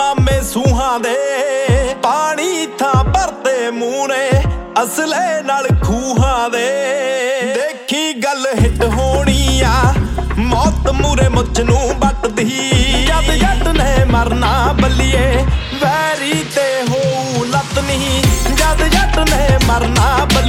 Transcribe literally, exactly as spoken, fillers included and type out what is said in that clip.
ਮਾਮੇ ਸੂਹਾਂ ਦੇ ਪਾਣੀ ਥਾਂ ਭਰਤੇ ਮੂੰਹ ਨੇ ਅਸਲੇ ਨਾਲ ਖੂਹਾਂ ਦੇ। ਦੇਖੀ ਗੱਲ ਹਿੱਟ ਹੋਣੀ ਆ ਮੌਤ ਮੂਰੇ ਮੁੱਛ ਨੂੰ ਵੱਟਦੀ ਜਦ ਜੱਟ ਨੇ ਮਰਨਾ ਬੱਲੀਏ ਵੈਰੀ ਤੇ ਹੋਊ ਲੱਤ ਨਹੀਂ ਜਦ ਜੱਟ ਨੇ ਮਰਨਾ।